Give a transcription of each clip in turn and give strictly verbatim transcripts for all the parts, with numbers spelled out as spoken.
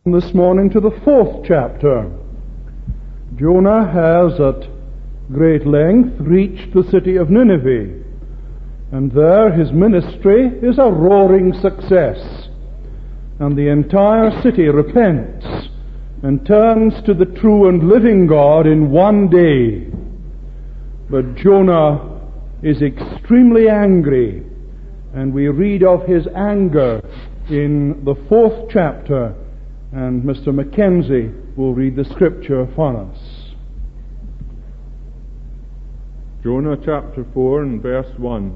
This morning to the fourth chapter. Jonah has at great length reached the city of Nineveh, and there his ministry is a roaring success, and the entire city repents and turns to the true and living God in one day. But Jonah is extremely angry, and we read of his anger in the fourth chapter. And Mister Mackenzie will read the scripture for us. Jonah chapter four and verse one.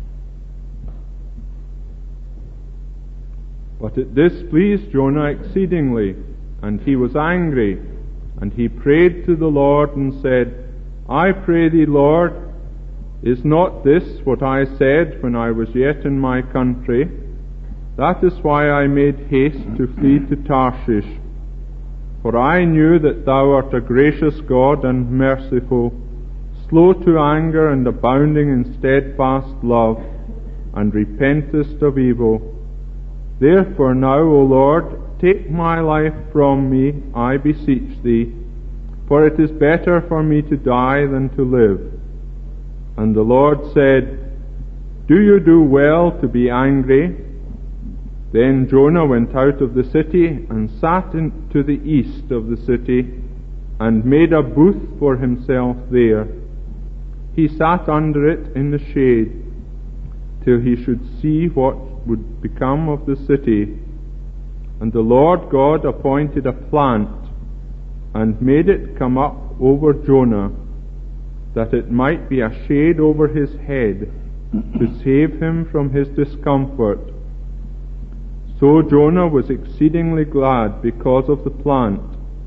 But it displeased Jonah exceedingly, and he was angry, and he prayed to the Lord and said, I pray thee, Lord, is not this what I said when I was yet in my country? That is why I made haste to flee to Tarshish. For I knew that thou art a gracious God and merciful, slow to anger and abounding in steadfast love, and repentest of evil. Therefore now, O Lord, take my life from me, I beseech thee, for it is better for me to die than to live. And the Lord said, Do you do well to be angry? Then Jonah went out of the city and sat in, to the east of the city, and made a booth for himself there. He sat under it in the shade, till he should see what would become of the city. And the Lord God appointed a plant, and made it come up over Jonah, that it might be a shade over his head, to save him from his discomfort. So Jonah was exceedingly glad because of the plant.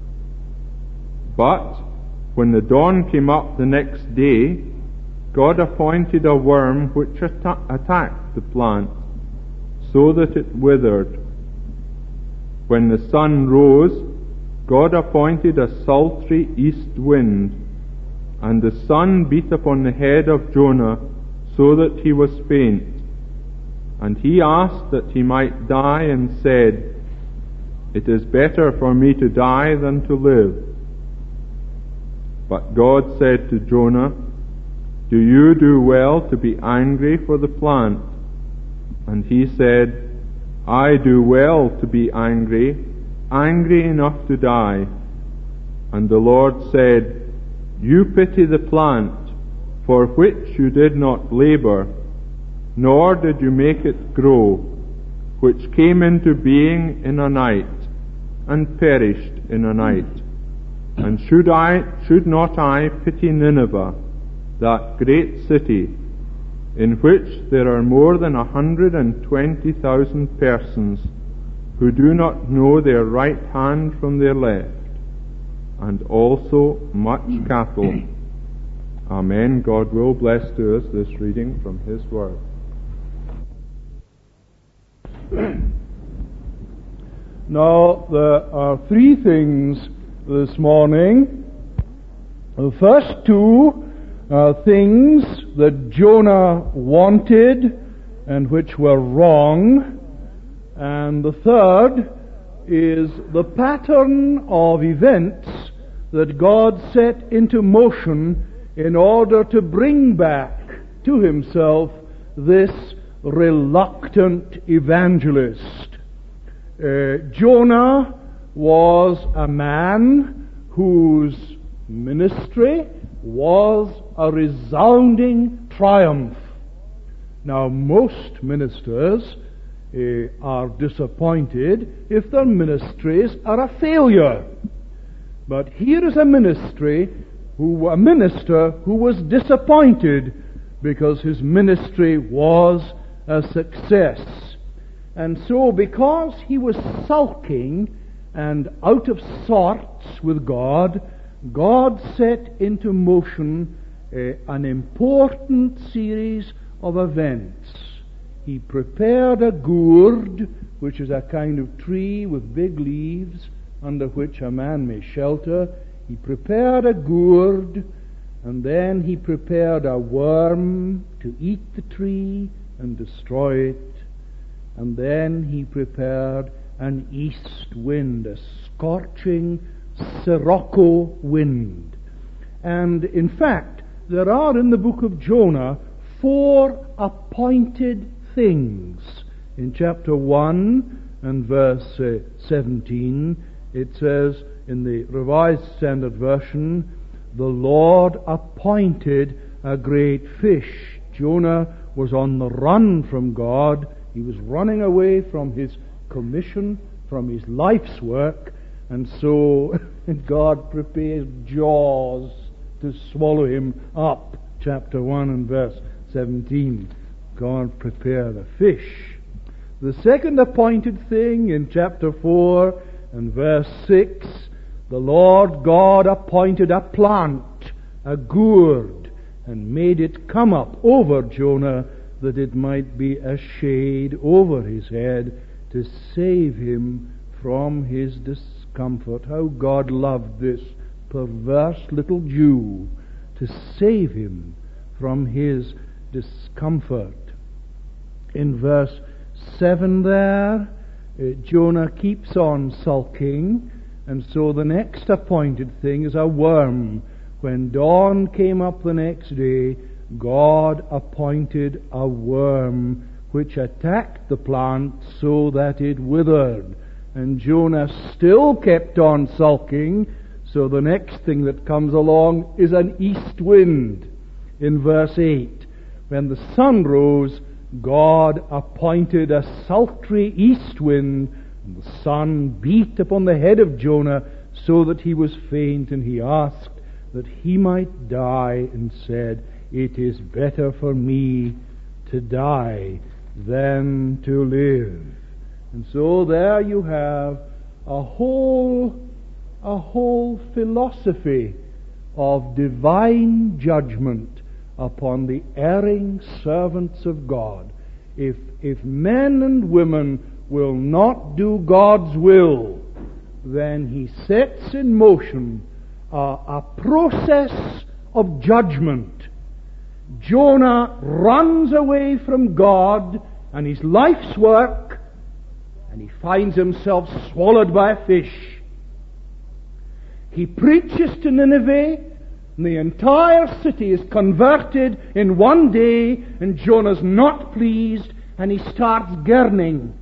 But when the dawn came up the next day, God appointed a worm which atta- attacked the plant, so that it withered. When the sun rose, God appointed a sultry east wind, and the sun beat upon the head of Jonah, so that he was faint. And he asked that he might die, and said, It is better for me to die than to live. But God said to Jonah, Do you do well to be angry for the plant? And he said, I do well to be angry, angry enough to die. And the Lord said, You pity the plant, for which you did not labor, nor did you make it grow, which came into being in a night, and perished in a night. And should I, should not I pity Nineveh, that great city, in which there are more than a hundred and twenty thousand persons, who do not know their right hand from their left, and also much cattle. Amen. God will bless to us this reading from His Word. Now, there are three things this morning. The first two are things that Jonah wanted and which were wrong. And the third is the pattern of events that God set into motion in order to bring back to Himself this reluctant evangelist. Uh, Jonah was a man whose ministry was a resounding triumph. Now, most ministers uh, are disappointed if their ministries are a failure. But here is a ministry, who, a minister who was disappointed because his ministry was a success. And so, because he was sulking and out of sorts with God, God set into motion uh, an important series of events. He prepared a gourd, which is a kind of tree with big leaves under which a man may shelter. He prepared a gourd, and then he prepared a worm to eat the tree and destroy it. And then he prepared an east wind, a scorching sirocco wind. And in fact, there are in the book of Jonah four appointed things. In chapter one and verse uh, seventeen, it says in the Revised Standard Version, the Lord appointed a great fish. Jonah was on the run from God. He was running away from his commission, from his life's work, and so God prepares jaws to swallow him up. Chapter one and verse seventeen. God prepared a fish. The second appointed thing in chapter four and verse six, the Lord God appointed a plant, a gourd, and made it come up over Jonah, that it might be a shade over his head to save him from his discomfort. How God loved this perverse little Jew to save him from his discomfort. In verse seven there, uh, Jonah keeps on sulking, and so the next appointed thing is a worm. When dawn came up the next day, God appointed a worm which attacked the plant so that it withered. And Jonah still kept on sulking, so the next thing that comes along is an east wind. In verse eight, when the sun rose, God appointed a sultry east wind, and the sun beat upon the head of Jonah so that he was faint, and he asked that he might die, and said, "It is better for me to die than to live." And so there you have a whole, a whole philosophy of divine judgment upon the erring servants of God. If, if men and women will not do God's will, then He sets in motion a, a process of judgment. Jonah runs away from God and his life's work, and he finds himself swallowed by a fish. He preaches to Nineveh, and the entire city is converted in one day, and Jonah's not pleased, and he starts gurning.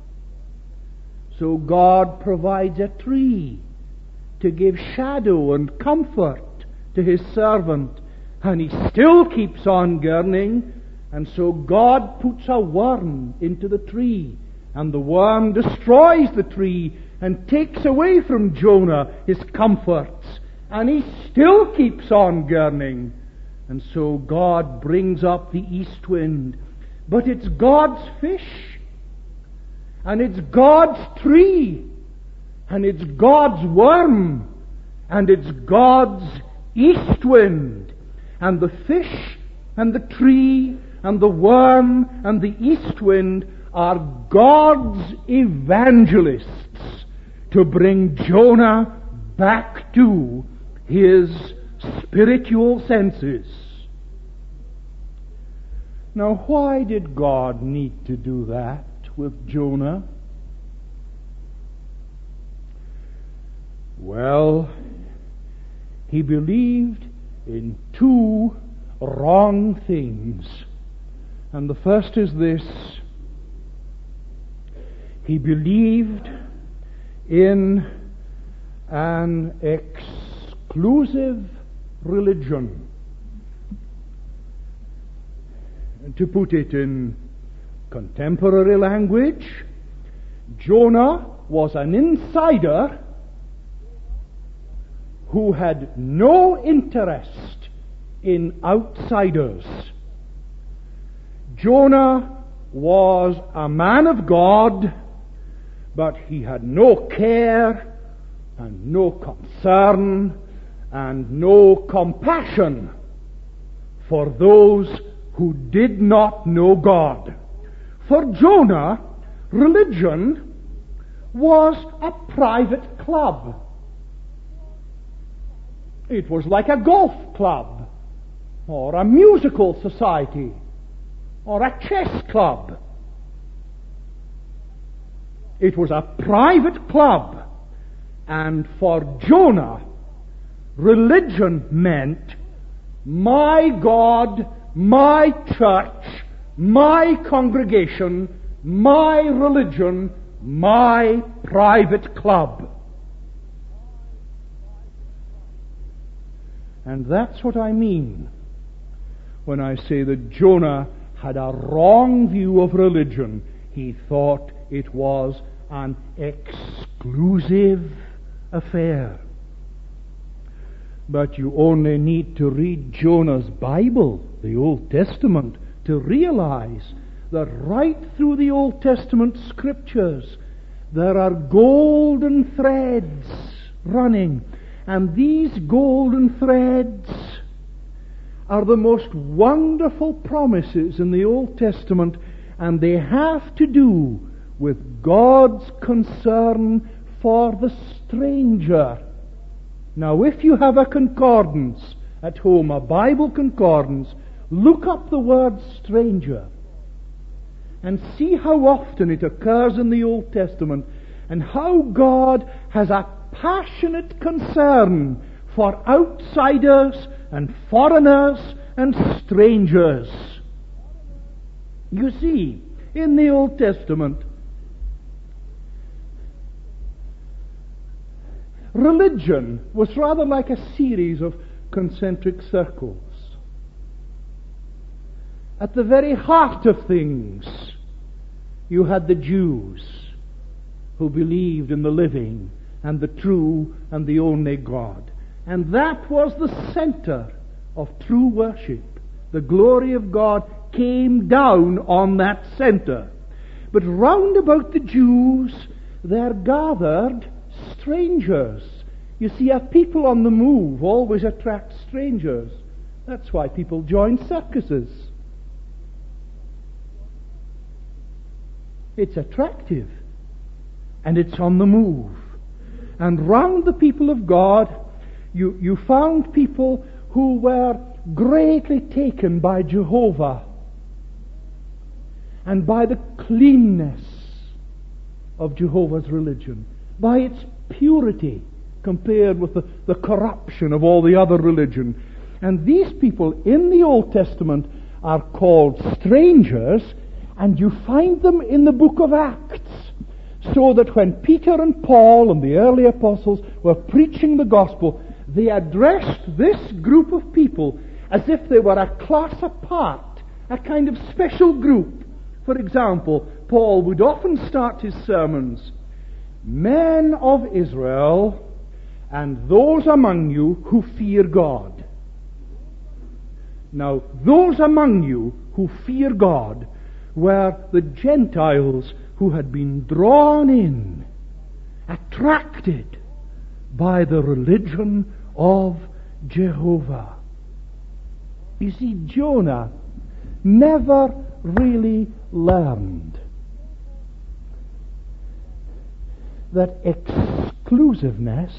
So God provides a tree to give shadow and comfort to His servant, and he still keeps on gurning, and so God puts a worm into the tree, and the worm destroys the tree and takes away from Jonah his comforts, and he still keeps on gurning. And so God brings up the east wind. But it's God's fish, and it's God's tree, and it's God's worm, and it's God's east wind. And the fish and the tree and the worm and the east wind are God's evangelists to bring Jonah back to his spiritual senses. Now, why did God need to do that with Jonah? Well, he believed in two wrong things. And the first is this: he believed in an exclusive religion. To put it in contemporary language, Jonah was an insider who had no interest in outsiders. Jonah was a man of God, but he had no care and no concern and no compassion for those who did not know God. For Jonah, religion was a private club. It was like a golf club, or a musical society, or a chess club. It was a private club. And for Jonah, religion meant my God, my church, my congregation, my religion, my private club. And that's what I mean when I say that Jonah had a wrong view of religion. He thought it was an exclusive affair. But you only need to read Jonah's Bible, the Old Testament, to realize that right through the Old Testament scriptures there are golden threads running. And these golden threads are the most wonderful promises in the Old Testament, and they have to do with God's concern for the stranger. Now, if you have a concordance at home, a Bible concordance, look up the word stranger and see how often it occurs in the Old Testament and how God has a passionate concern for outsiders and foreigners and strangers. You see, in the Old Testament, religion was rather like a series of concentric circles. At the very heart of things, you had the Jews who believed in the living and the true and the only God. And that was the center of true worship. The glory of God came down on that center. But round about the Jews there gathered strangers. You see, a people on the move always attract strangers. That's why people join circuses. It's attractive. And it's on the move. And round the people of God, you, you found people who were greatly taken by Jehovah and by the cleanness of Jehovah's religion, by its purity compared with the, the corruption of all the other religion. And these people in the Old Testament are called strangers, and you find them in the book of Acts. So that when Peter and Paul and the early apostles were preaching the gospel, they addressed this group of people as if they were a class apart, a kind of special group. For example, Paul would often start his sermons, "Men of Israel, and those among you who fear God." Now, those among you who fear God were the Gentiles who had been drawn in, attracted by the religion of Jehovah. You see, Jonah never really learned that exclusiveness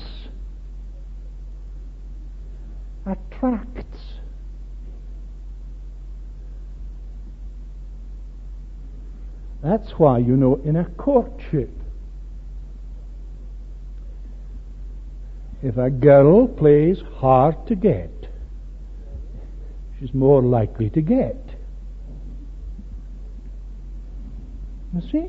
attracts. That's why, you know, in a courtship, if a girl plays hard to get, she's more likely to get. You see?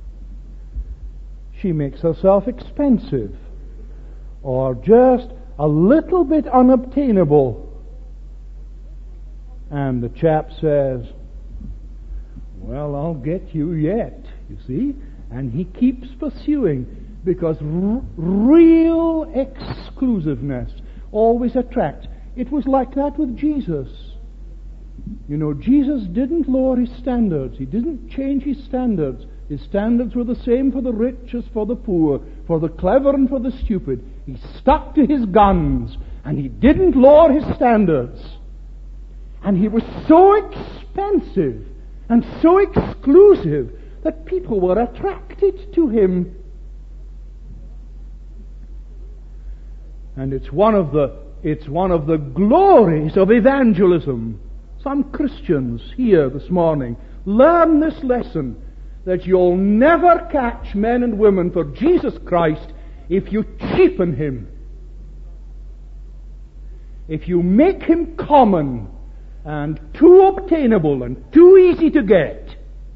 She makes herself expensive, or just a little bit unobtainable. And the chap says, "Well, I'll get you yet," you see? And he keeps pursuing, because r- real exclusiveness always attracts. It was like that with Jesus. You know, Jesus didn't lower his standards. He didn't change his standards. His standards were the same for the rich as for the poor, for the clever and for the stupid. He stuck to his guns, and he didn't lower his standards. And he was so expensive and so exclusive that people were attracted to him. And it's one of the it's one of the glories of evangelism. Some Christians here this morning learn this lesson, that you'll never catch men and women for Jesus Christ if you cheapen him. If you make him common and too obtainable and too easy to get,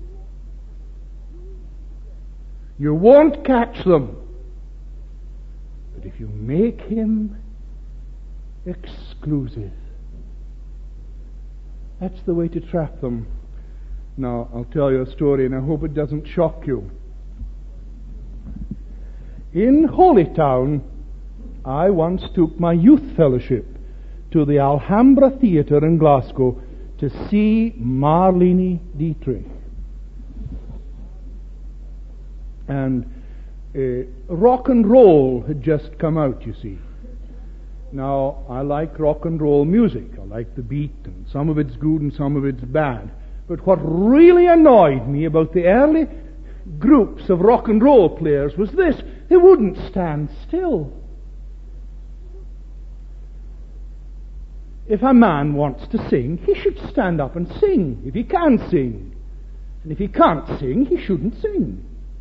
you won't catch them. But if you make him exclusive, that's the way to trap them. Now, I'll tell you a story, and I hope it doesn't shock you. In Holytown, I once took my youth fellowship to the Alhambra Theatre in Glasgow to see Marlene Dietrich. And uh, rock and roll had just come out, you see. Now, I like rock and roll music. I like the beat, and some of it's good and some of it's bad. But what really annoyed me about the early groups of rock and roll players was this: they wouldn't stand still. If a man wants to sing, he should stand up and sing, if he can sing. And if he can't sing, he shouldn't sing.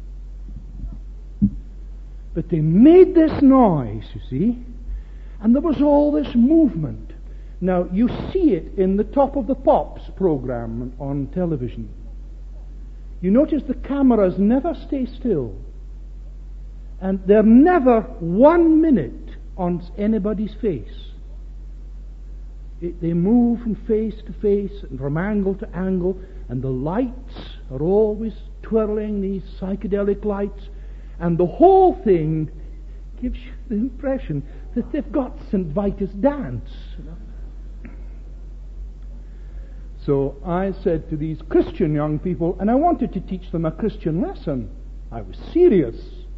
But they made this noise, you see, and there was all this movement. Now, you see it in the Top of the Pops program on television. You notice the cameras never stay still. And they're never one minute on anybody's face. It, they move from face to face and from angle to angle, and the lights are always twirling, these psychedelic lights, and the whole thing gives you the impression that they've got Saint Vitus dance. You know? So I said to these Christian young people, and I wanted to teach them a Christian lesson. I was serious.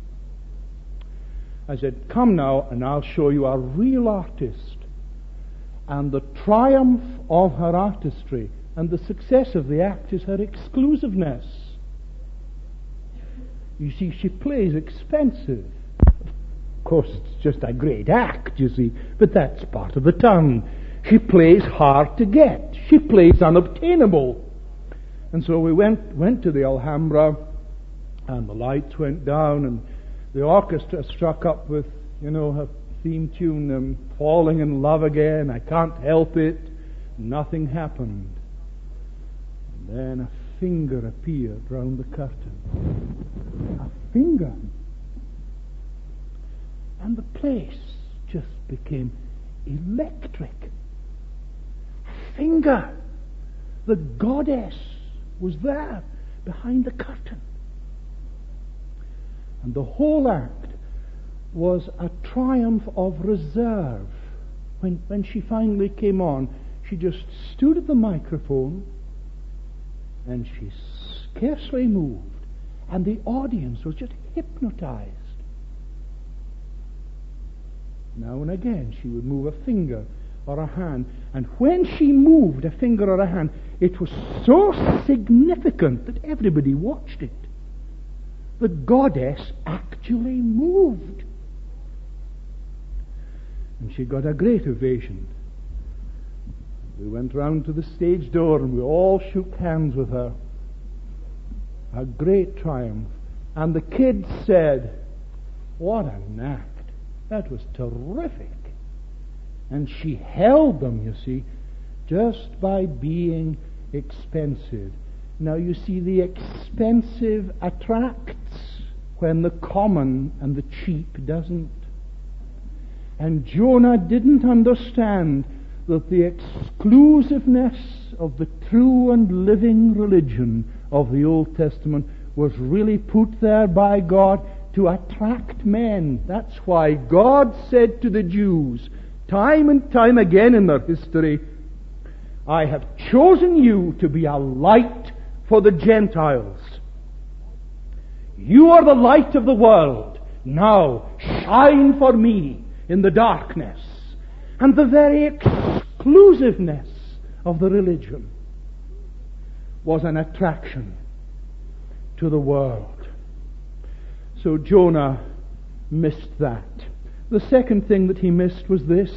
I said, come now, and I'll show you a real artist, and the triumph of her artistry and the success of the act is her exclusiveness. You see, she plays expensive. Of course, it's just a great act, you see, but that's part of the tongue. She plays hard to get. She plays unobtainable. And so we went went to the Alhambra, and the lights went down, and the orchestra struck up with, you know, her theme tune, um, Falling in Love Again, I Can't Help It. Nothing happened. And then a finger appeared round the curtain. A finger. And the place just became electric. A finger. The goddess was there behind the curtain. And the whole act was a triumph of reserve. When, when she finally came on, she just stood at the microphone and she scarcely moved. And the audience was just hypnotized. Now and again she would move a finger or a hand. And when she moved a finger or a hand, it was so significant that everybody watched it. The goddess actually moved. And she got a great ovation. We went round to the stage door and we all shook hands with her. A great triumph. And the kids said, what an act. That was terrific. And she held them, you see, just by being expensive. Now you see, the expensive attracts when the common and the cheap doesn't. And Jonah didn't understand that the exclusiveness of the true and living religion of the Old Testament was really put there by God to attract men. That's why God said to the Jews, time and time again in their history, I have chosen you to be a light for the Gentiles. You are the light of the world. Now shine for me in the darkness. And the very exclusiveness of the religion was an attraction to the world. So Jonah missed that. The second thing that he missed was this.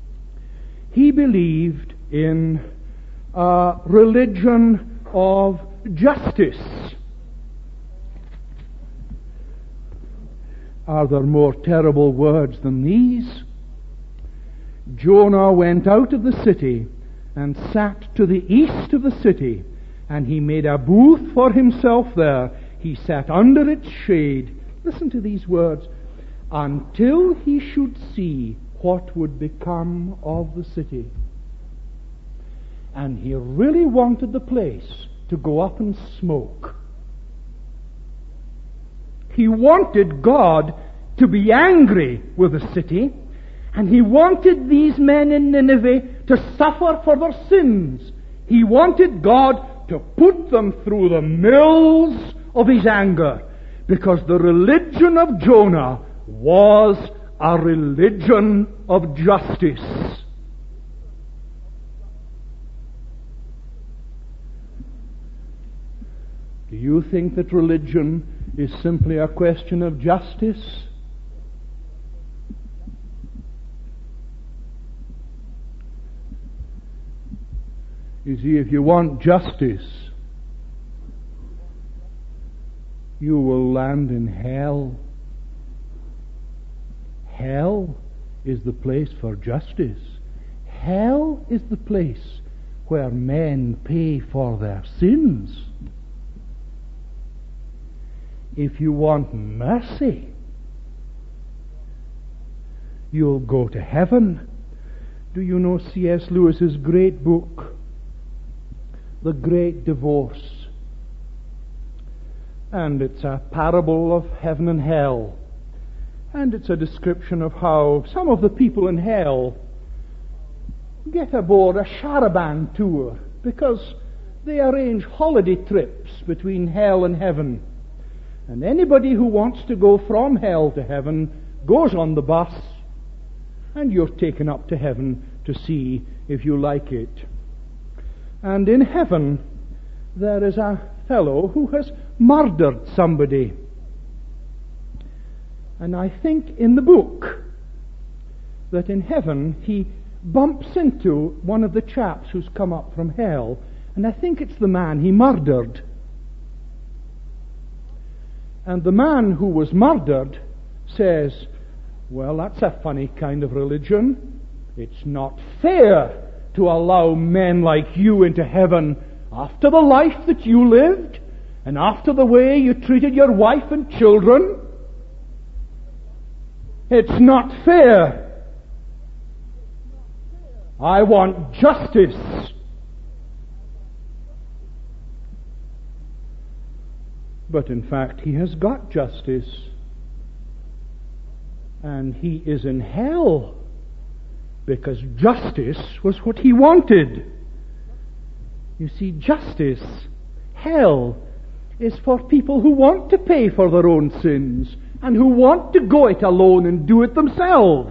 He believed in a religion of justice. Are there more terrible words than these? Jonah went out of the city and sat to the east of the city, and he made a booth for himself there. He sat under its shade. Listen to these words. Until he should see what would become of the city. And he really wanted the place to go up in smoke. He wanted God to be angry with the city, and he wanted these men in Nineveh to suffer for their sins. He wanted God to put them through the mills of his anger, because the religion of Jonah was a religion of justice. Do you think that religion is simply a question of justice? You see, if you want justice, you will land in hell. Hell is the place for justice. Hell is the place where men pay for their sins. If you want mercy, you'll go to heaven. Do you know C S Lewis's great book, The Great Divorce? And it's a parable of heaven and hell. And it's a description of how some of the people in hell get aboard a charabanc tour, because they arrange holiday trips between hell and heaven. And anybody who wants to go from hell to heaven goes on the bus, and you're taken up to heaven to see if you like it. And in heaven, there is a fellow who has murdered somebody. And I think in the book that in heaven he bumps into one of the chaps who's come up from hell, and I think it's the man he murdered. And the man who was murdered says, well, that's a funny kind of religion. It's not fair to allow men like you into heaven after the life that you lived and after the way you treated your wife and children. It's not fair. I want justice. But in fact, he has got justice. And he is in hell because justice was what he wanted. You see, justice, hell, is for people who want to pay for their own sins and who want to go it alone and do it themselves.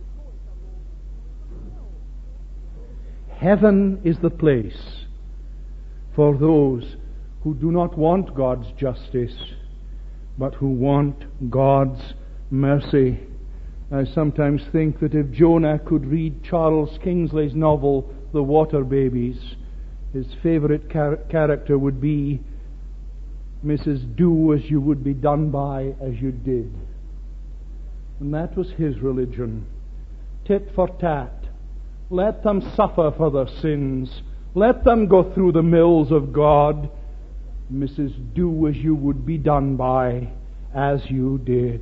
Heaven is the place for those who do not want God's justice, but who want God's mercy. I sometimes think that if Jonah could read Charles Kingsley's novel, The Water Babies, his favorite char- character would be Missus Do as you would be done by as you did. And that was his religion. Tit for tat. Let them suffer for their sins. Let them go through the mills of God. Missus Do as you would be done by as you did.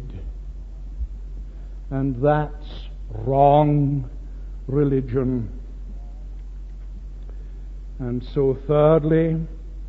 And that's wrong religion. And so thirdly,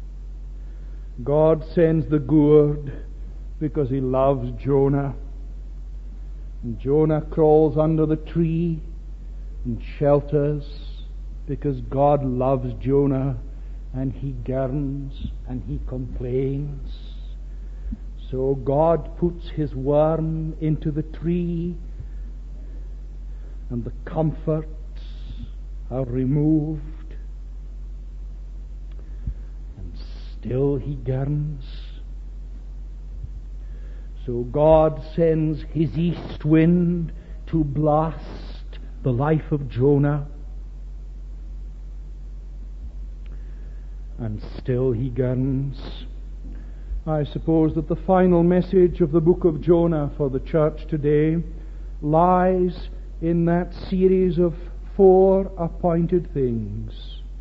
God sends the gourd because he loves Jonah. And Jonah crawls under the tree and shelters because God loves Jonah, and he gurns and he complains. So God puts his worm into the tree, and the comforts are removed. Still he gurns. So God sends his east wind to blast the life of Jonah. and still he gurns. I suppose that the final message of the book of Jonah for the church today lies in that series of four appointed things.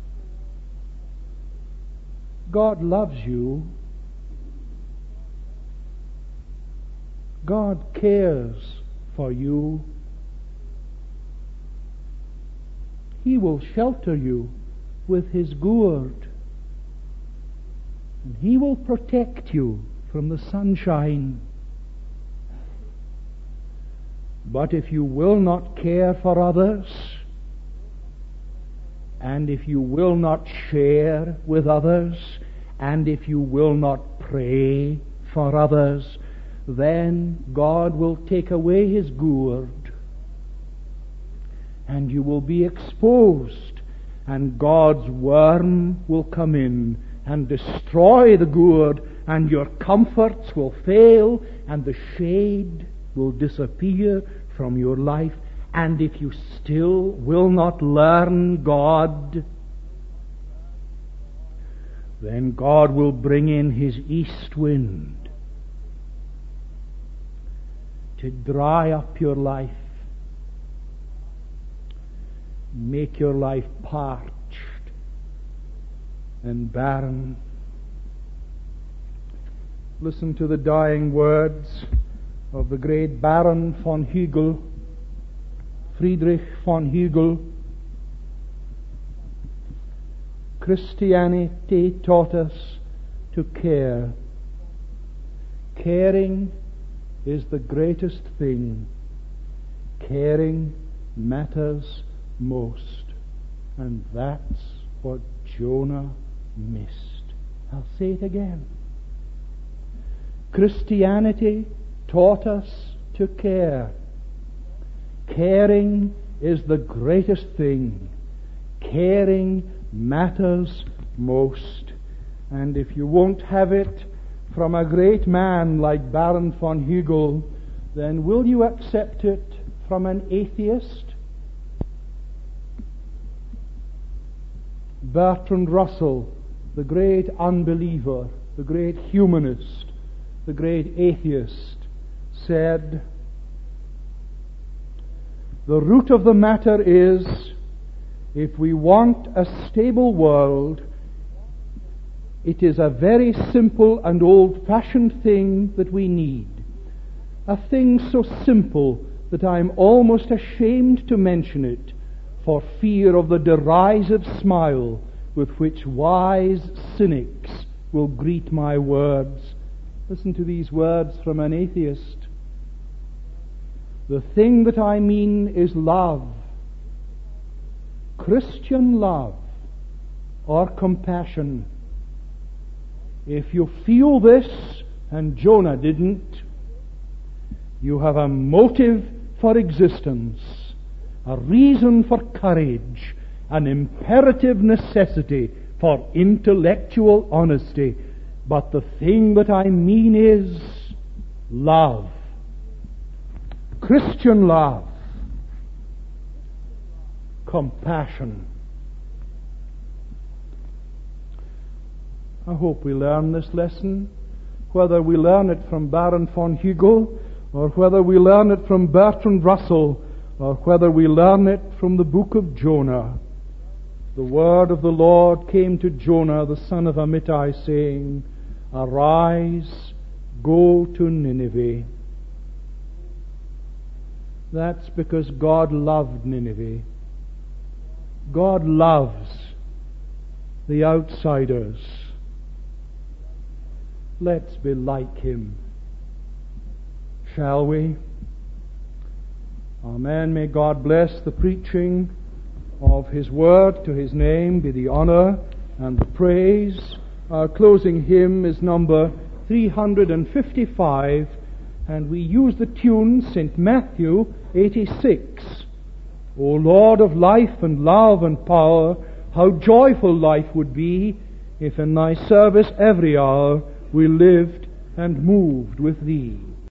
God loves you. God cares for you. He will shelter you with His gourd. And He will protect you from the sunshine. But if you will not care for others, and if you will not share with others, and if you will not pray for others, then God will take away His gourd, and you will be exposed, and God's worm will come in and destroy the gourd, and your comforts will fail, and the shade will disappear from your life. And if you still will not learn God, then God will bring in His east wind to dry up your life, make your life parched and barren. Listen to the dying words of the great Baron von Hugel, Friedrich von Hugel. Christianity taught us to care. Caring is the greatest thing. Caring matters most. And that's what Jonah missed. I'll say it again. Christianity taught us to care. Caring is the greatest thing. Caring matters most. And if you won't have it from a great man like Baron von Hugel, then will you accept it from an atheist? Bertrand Russell, the great unbeliever, the great humanist, the great atheist, said, "The root of the matter is, if we want a stable world, it is a very simple and old-fashioned thing that we need. A thing so simple that I am almost ashamed to mention it, for fear of the derisive smile with which wise cynics will greet my words." Listen to these words from an atheist. "The thing that I mean is love. Christian love or compassion. If you feel this, and Jonah didn't, you have a motive for existence, a reason for courage, an imperative necessity for intellectual honesty. But the thing that I mean is love. Christian love. Compassion." I hope we learn this lesson, whether we learn it from Baron von Hugel, or whether we learn it from Bertrand Russell, or whether we learn it from the book of Jonah. The word of the Lord came to Jonah, the son of Amittai, saying, "Arise, go to Nineveh." That's because God loved Nineveh. God loves the outsiders. Let's be like Him, shall we? Amen. May God bless the preaching of His word. To His name be the honor and the praise. Our closing hymn is number three hundred fifty-five, and we use the tune Saint Matthew eighty-six. O Lord of life and love and power, how joyful life would be if in Thy service every hour we lived and moved with Thee.